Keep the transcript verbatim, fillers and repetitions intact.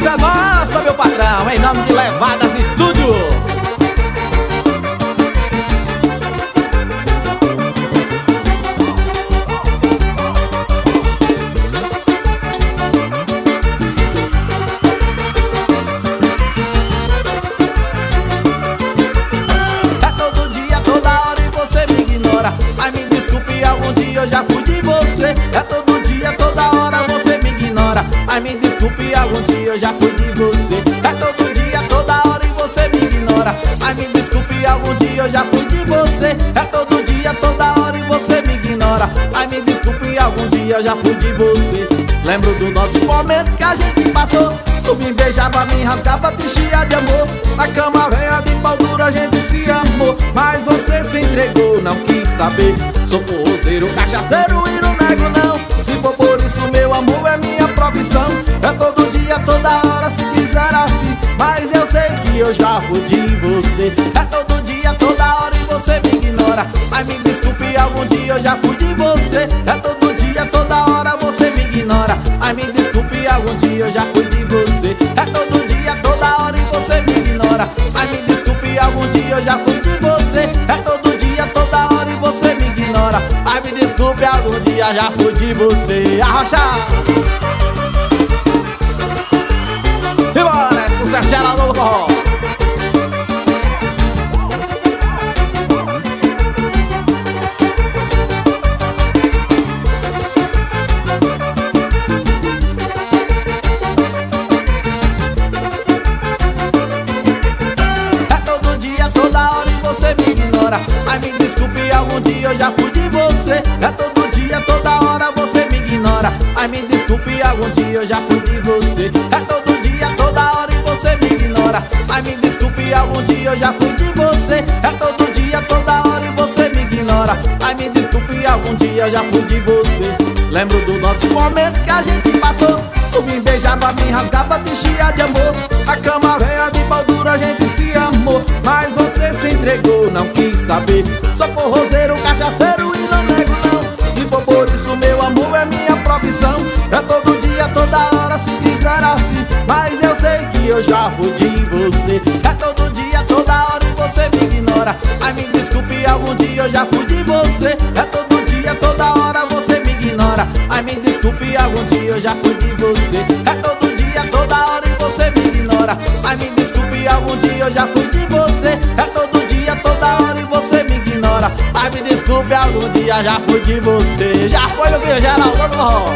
Essa é nossa, meu patrão, em nome de Levadas Estúdio. Ai, me desculpe, algum dia eu já fui de você. É todo dia, toda hora você me ignora. Ai, me desculpe, algum dia eu já fui de você. É todo dia, toda hora e você me ignora. Ai, me desculpe, algum dia eu já fui de você. É todo dia, toda hora e você me ignora. Ai, me desculpe, algum dia eu já fui de você. Lembro do nosso momento que a gente passou. Tu me beijava, me rasgava, te enchia de amor. Na cama velha de pau dura a gente se amou. Mas você se entregou, não quis saber. Sou forrozeiro, cachaceiro e não nego não. Se for por isso meu amor é minha profissão. É todo dia, toda hora se quiser assim. Mas eu sei que eu já fui de você. É todo dia, toda hora e você me ignora. Mas me desculpe, algum dia eu já fui de você. É todo dia, toda hora você me ignora. Ai, me desculpe, algum dia eu já fui de você. É todo dia, toda hora e você me ignora. Ai, me desculpe, algum dia eu já fui de você. É todo dia, toda hora e você me ignora. Ai, me desculpe, algum dia já fui de você. Arrocha! E bora, é sucesso geral do forró. Você me ignora. Ai, me desculpe, algum dia eu já fui de você. É todo dia, toda hora você me ignora. Ai, me desculpe, algum dia eu já fui de você. É todo dia, toda hora e você me ignora. Ai, me desculpe, algum dia eu já fui de você. É todo dia, toda hora e você me ignora. Ai, me desculpe, algum dia eu já fui de você. Lembro do nosso momento que a gente passou. Tu me beijava, me rasgava, te enchia de amor. A cama velha de pau dura a gente se amou. Mas você se entregou, não quis saber. Sou forrozeiro, cachaceiro e não nego não. Se for por isso meu amor é minha profissão. É todo dia, toda hora se quiser assim. Mas eu sei que eu já fui de você. É todo dia, toda hora e você me ignora. Ai, me desculpe, algum dia eu já fui de você. É todo dia, toda hora você me ignora. Ai, me desculpe, algum dia eu já fui de você. É todo dia, toda hora e você me ignora. Ai, me desculpe, algum dia eu já fui de você. É todo dia, toda hora e você me ignora. Ai, me desculpe, algum dia já fui de você. Já foi, meu filho, Geraldo do Forró.